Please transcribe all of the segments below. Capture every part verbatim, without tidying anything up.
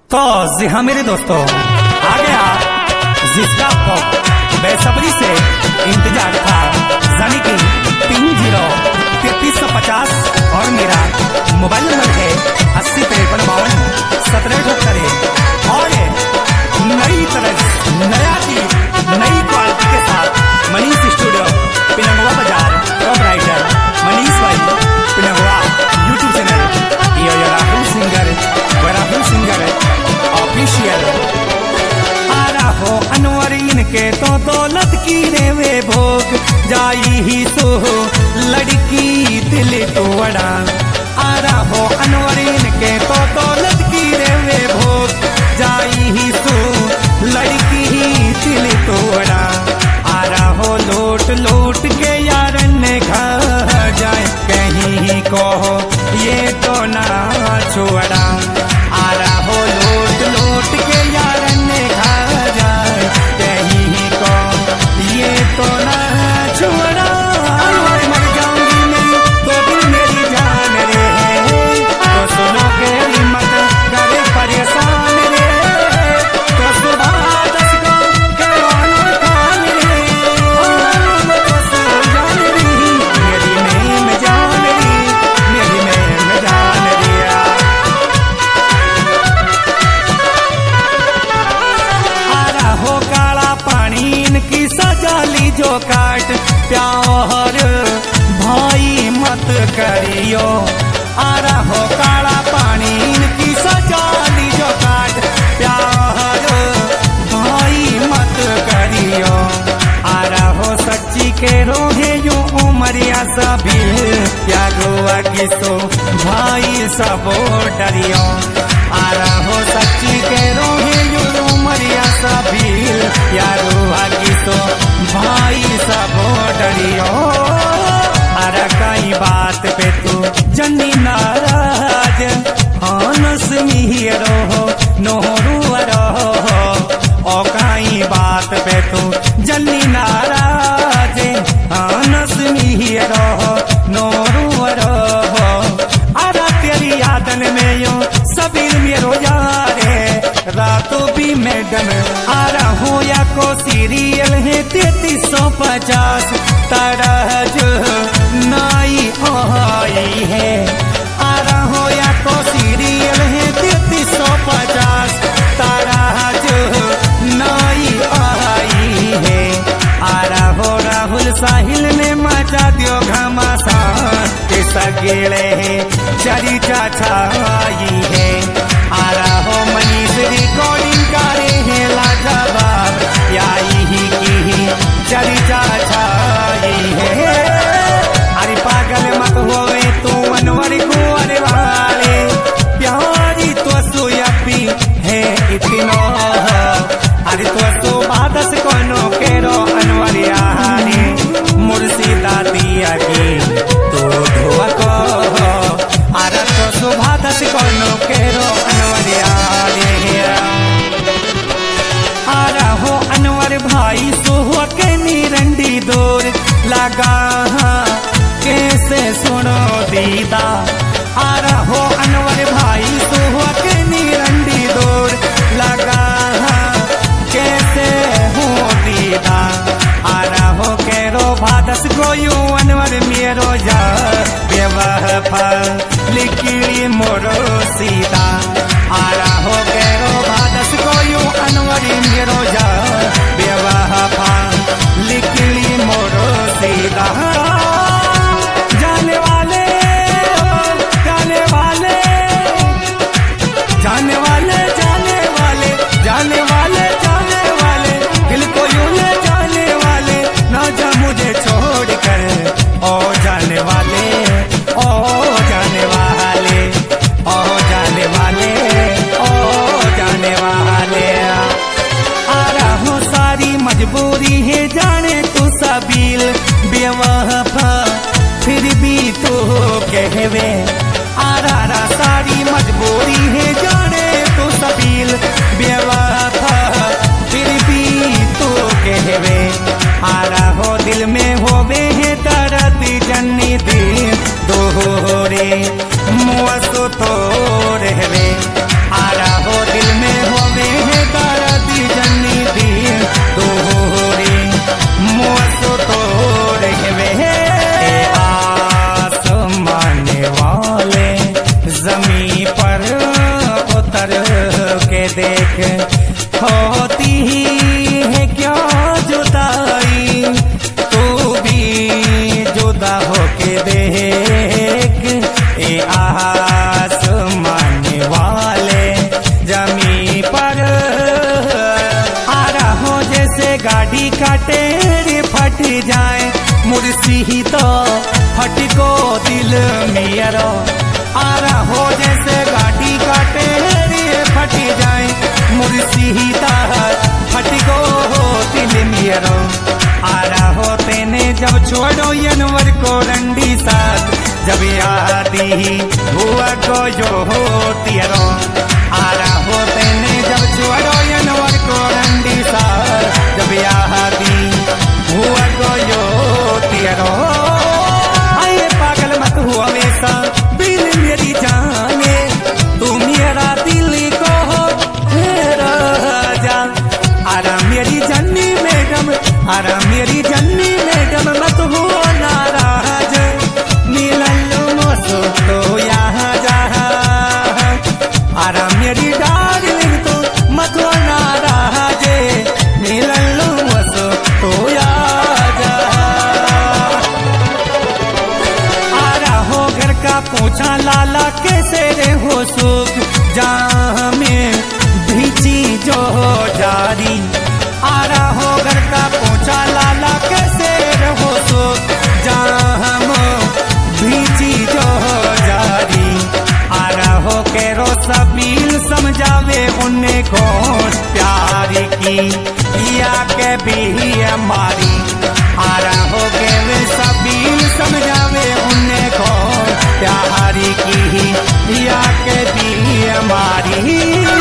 तो जी हाँ मेरे दोस्तों, आ गया जिसका आपको बेसब्री से इंतजार था, यानी कि तीन जीरो तैतीस सौ पचास और मेरा मोबाइल नंबर है अस्सी तिरपन बावन सत्रह अठहत्तर और नई तरह नया गीत नई क्वालिटी के साथ मनीष स्टूडियो पिनंगवा बाजार टॉप राइटर मनीष भाई पिनंगवा यूट्यूब चैनल यो Rahul singer Rahul singer official. आ रहो अनवर इनके तो दौलत की रेवे भोग जाई ही सो लड़की दिल तोड़ा। आ रहो अनवर इनके तो दौलत की रेवे भोग जाई ही सो लड़की दिल तोड़ा। आ रहो लोट लोट के यार ने खा जाए कहीं कहो ये तो ना छोड़ा। आ रहो लोट लोट के यार ने खा जाए कहीं को ये तो ना छोड़ा। मर जाऊंगी मैं तो दिल मेरी जान रे, तो सुनो मेरी मत करे परेशान रे, तो सुबह दस को करवानो खान रे, तो सो जान रही मेरी में जान रही मेरी में जान रिया। हो काला पानी इनकी सजाली जो काट प्यार भाई मत करियो। आ रहो काला पानी इनकी सजाली जो काट प्यार भाई मत करियो। आ रहो सच्ची के रोहे यो उमरिया सभी प्यागो किसो भाई सबो डरियो। आ रहो सच्ची के रोहे यो उमरिया सभी यारो आगे तो भाई सबो डरियो। अरे कई बात पे तू जन्नी नाराज हनस मिहिरो हो नोहरू रहो ओ कई बात पे तू जन्नी नाराज हनस मिहिरो हो नोहरू रहो। अरे तेरी यादन में यो सबीर मेरो यारे रातों भी मैडम। आ रहा या को सीरियल है तैतीस सौ पचास तरह जो नाई आई है। आ रहा या को सीरियल है तैतीस सौ पचास तरह जो नाई आई है। आ रहो राहुल साहिल ने मचा दियो घमासान के सगेले चरी छाई है। आ रहो मनीष रिकॉर्डिंग करे है लाजवाब याई ही की चर्चा छाई है। अरे पागल मत होवे तू अनवर कुंवर वाले प्यारी तो सुयपी है इतनो। अरे तो सो बादस कोनो केरो अनवर यानी मुर्शिदा दिया की तो धोआ को। अरे तो सो बादस कोनो केरो भाई सोह के निरंडी दूर लगा कैसे सुनो दीदा। आ रहो अनवर भाई सोह के निरंडी दूर लगा कैसे हो दीदा। आ रहो केरो भादस गोयू अनवर मेरो जा बेवफा लिखी मोरो सीधा। आ रहो केरो भादस गोयू अनवर मेरो जा बेवफा लिखली मोरो सीधा। जाने वाले जाने वाले जाने वाले जाने वाले जाने वाले जाने वाले दिल को यूं ले जाने वाले ना जा मुझे छोड़ कर ओ जाने वाले ओ जाने वाले ओ जाने वाले ओ जाने वाले। आ रहा सारी मजबूरी है जाने तू सबील बेवफा फिर भी तो कहवे। आ रहा सारी मजबूरी है जाने तू कर के देख, होती ही है क्या जुदाई, तू भी जुदा हो के देख। ए आसमान वाले जमी पर आ रहा जैसे गाड़ी का टेर फट जाए, मुर्सी ही तो फट को दिल मेरा। आ रहा जैसे गाड़ी का टेर फट जाए, मुर्सी ही तो फट को दिल मेरा। आ रहा तेने जब छोड़ो यनवर को रंडी साथ, जब यादी हुआ को जो हो तेरो। आ रहा तेने जब छोड़ो यनवर को रंडी साथ, जब यादी हुआ को जो तेरो। आए पागल मत हुआ वैसा दिल मेरी जाने, तू मेरा दिल को मेरा जा। आरा मेरी जन्नी मैडम, आरा मेरी जन्नी मैडम मत हो नाराज, मिललो मोसो तो यहाँ जा। आरा मेरी डार्लिंग तो मत हो नाराज, मिललो मोसो तो यहाँ जा। आरा हो घर का पूछा लाला कैसे रे हो सुख, जहाँ में भीची जो जारी। आरा हो घर का पूछा लाला कैसे रहो सुख, जहाँ हम भीची जो जारी। आरा हो के रो सबील समझावे उन्हें को प्यार की या के भी हमारी। आरा हो के वे सबील समझावे उन्हें को प्यार की या के भी हमारी।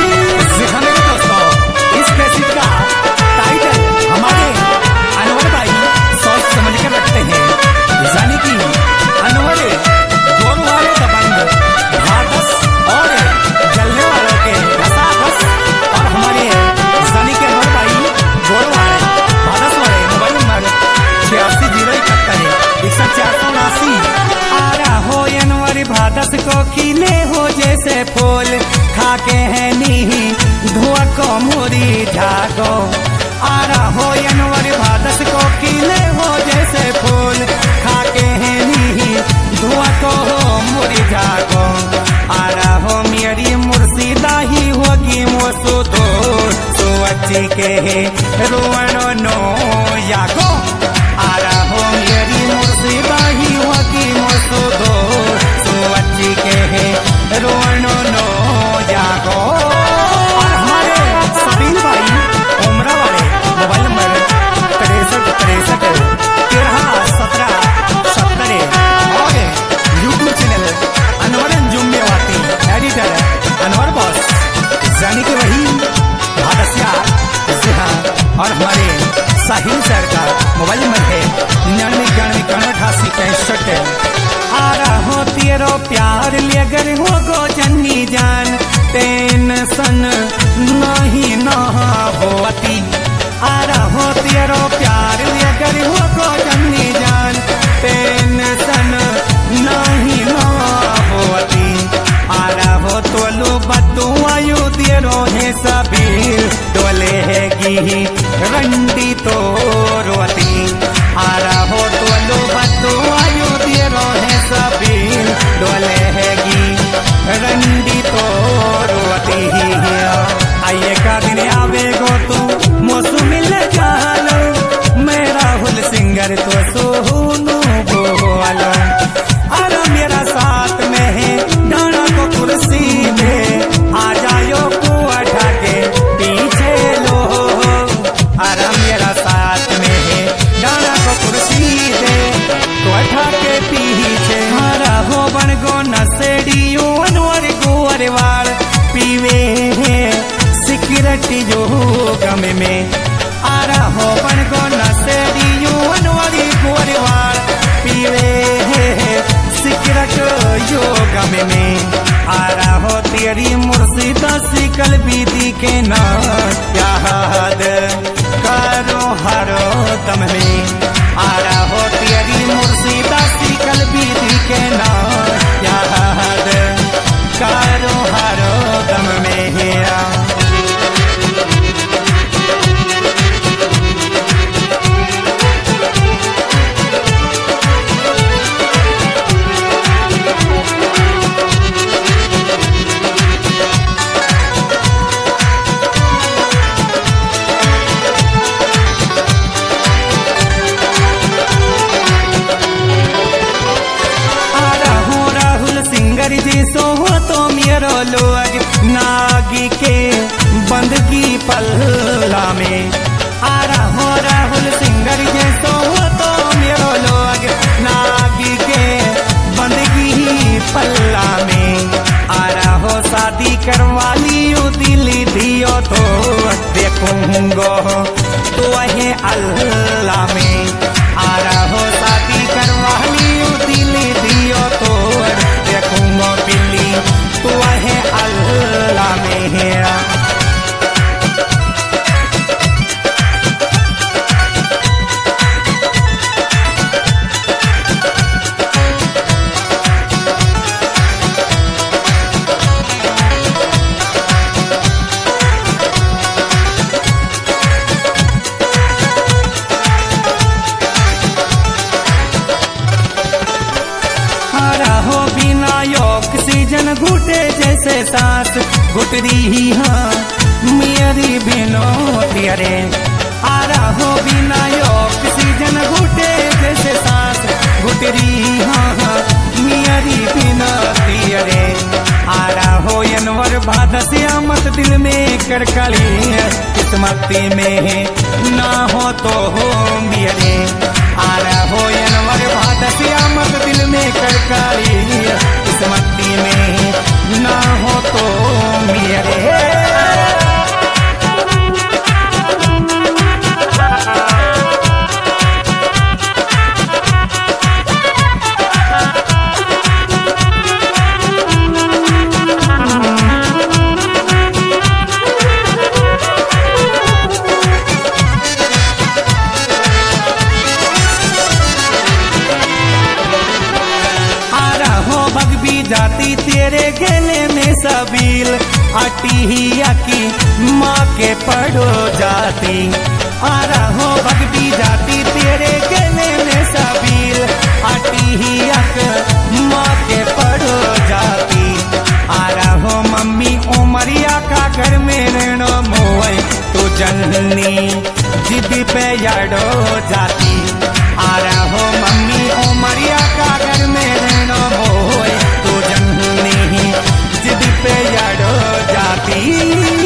दोस्तों इस कैसेट का टाइटल हमारे अनवर भाई सोच समझ कर रखते हैं, यानी कि अनवर गोर वाले दबंग भादस और जलने वालों के रसाकस, और हमारे यानी कि अनवर भाई गोर वाले भादस वाले मोबाइल नंबर छियासी जीरो इकहत्तर इकसठ चार सौ उनासी। आ रहा हो अनवर भादस को खिले हो जैसे फूल, खाके है नी धुआ को मुरी झागो। आ रहा हो अनवर भादस को खिले हो जैसे फूल, खाके है नी धुआ को मुरी झागो। आ रहा हो मेरी मुर्शिदा ही होगी मोसो तो सोची के रोवनो नो यागो। आ रहा हो मेरी मुर्शिदा ही होगी मोसो तो सोची के रोवनो नो यागो। और हमारे सबील भाई उमरा वाले मोबाइल नंबर तिरसठ तिरसठ तेरह सत्रह सत्तर और YouTube channel Anwar Jummewati editor Anwar boss, यानी कि वही भादसिया जी हाँ। और हमारे साहिल सर का मोबाइल नंबर है निन्यानवे इक्यानवे इक्यानवे अठासी पैंसठ। आ रहा हो तेरो प्यार लेकर हो गो जन्नी जान, टेंशन नहीं न होती। आ रहा हो तेरो प्यार लेकर हो गो जन्नी जान, टेंशन नहीं न होती। आ रहा हो तोलो बतुआयु तेरो है सबीर, डोले हैगी रंडी तो रोती। आ रहा हो तोलो बतुआयु तेरो है सबीर, डोले हैगी रंडी तो रोती। आइए का दिन आवेगो तू मोसू मिल जालो, मैं राहुल सिंगर तो सोनू बोलो। अरे मेरा साथ में है डाना को कुर्सी में, आ जायो को उठा के पीछे लो। अरे मेरा साथ में है डाना को कुर्सी में, तो उठा के पीछे। हरा हो बन गो नसेडियो अनवर गोर वाल, पीवे है सिगरेट जो गम में। आ रहा हो बन गो नसेडियो अनवर गोर वाल, पीवे है सिगरेट जो गम में। आ रहा हो तेरी मुर्शिदा सिकल बीती के ना याद करो हर दम में। आ रहा हो तेरी मुर्शिदा सिकल बीती के ना याद करो हर दम में। देखूंगो तो वही अल्लाह में आ रहो शादी करवा लियो दिल दियो तोड़ देखूंगो बिल्ली तो वही अल्लाह में है। ऑक्सीजन घुटे जैसे सांस घुट रही हाँ मेरी बिनो तेरे आ रहो बिना ऑक्सीजन घुटे जैसे सांस घुट रही हाँ मेरी बिनो तेरे आ रहो अनवर बादस आमद दिल में करकली किस्मत में ना हो तो हो मेरे आ रहो अनवर बादस आमद दिल में करकली किस्मत में ना हो तो मेरे। जाती तेरे गले में सबील अटिया की माँ के पढ़ो जाती आ रहो भगती जाती तेरे गले में सबील अटिया की माँ के पढ़ो जाती आ रहो मम्मी उमरिया का घर में रहनो मोए तो जननी जिद पे याडो जाती आ रहो मम्मी उमरिया का घर में रहनो मोए तो जननी जिद पे याडो जाती।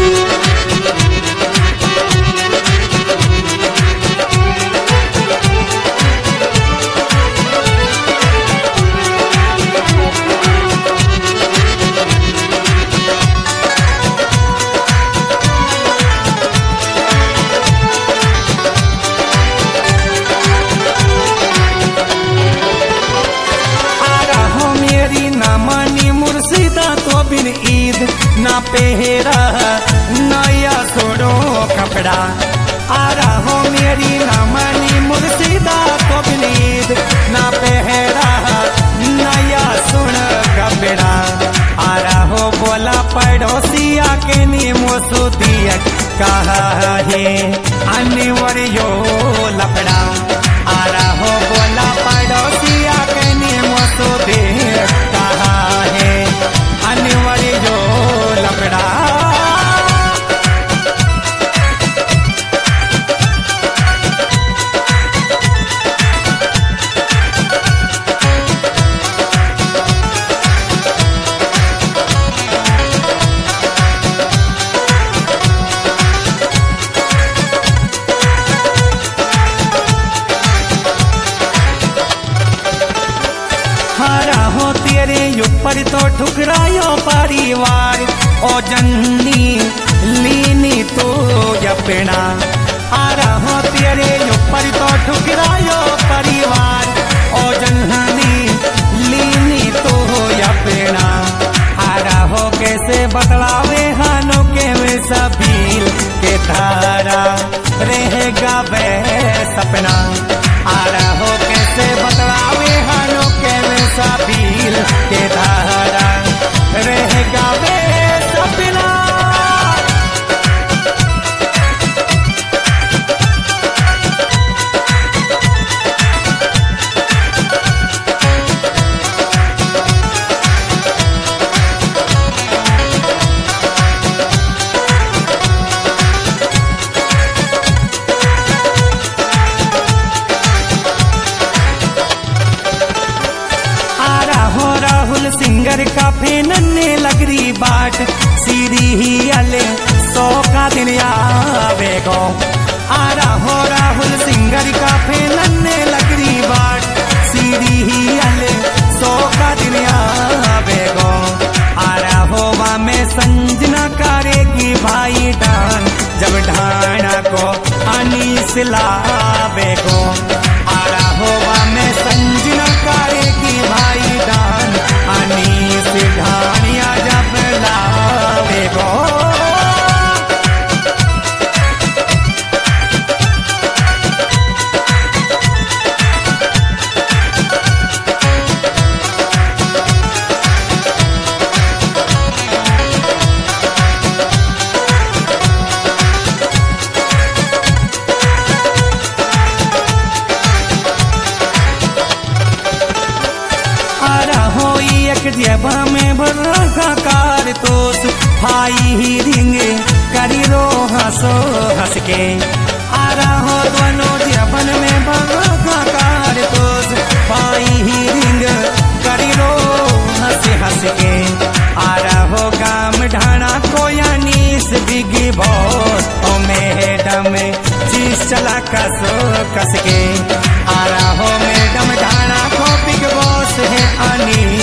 ईद ना पहरा नया सोड़ो कपड़ा आ रहो मेरी नामनी मुर्शिदा तो बिन ईद ना पहरा नया सुन कपड़ा आ रहो बोला पड़ोसिया के नीमो सुदिया कहा है अनिवार्य लपड़ा आ रहो बोला पड़ोसिया के नीमो सुदिया कहा है अनिवार्य जो लपड़ा। ऊपर तो ठुकरायो परिवार ओ जन्नी लीनी तो यपना आ रहो तेरे ऊपर तो ठुकरायो परिवार ओ जन्नी लीनी तो यपना आ रहो कैसे बदलावे हानो के वे सबील के धारा रहेगा वे सपना आ रहो कैसे बदलावे हानो के वे सबील के धारा रहेगा वे सपना। सिंगर का फेनने लगरी बाट सीरी ही अले सौ का दिन आवेगो आ रहो राहुल सिंगर का फेनने लगरी बाट सीरी ही अले सौ का दिन आवेगो आ रहो वा में संजना करेगी भाई डान जब ढाणा को अनीस लावे को आरा होवा में संजना करे की भाई दान अनीस ढाणिया जब लावे को जेबा में बर्रा कार तोस भाई ही रिंगे करी रो हंसो हंस के आरा हो दोनों जेबन में बर्रा कार तोस भाई ही रिंग करी रो हंस हंस के आरा हो गाम ढाणा को यानीस बिगी बॉस ओ मैडम चीज चला कसो कस के आरा हो मैडम ढाणा को बिग बॉस है अनी